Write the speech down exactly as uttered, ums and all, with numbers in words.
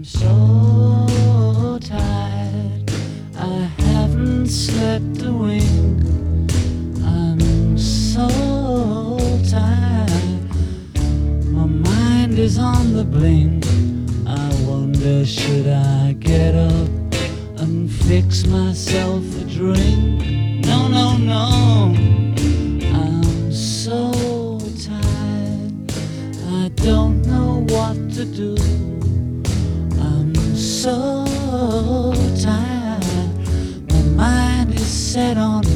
I'm so tired, I haven't slept a wink. I'm so tired, my mind is on the blink. I wonder, should I get up and fix myself a drink? No, no, no, I'm so tired, I don't know what to do. I'm so tired, my mind is set on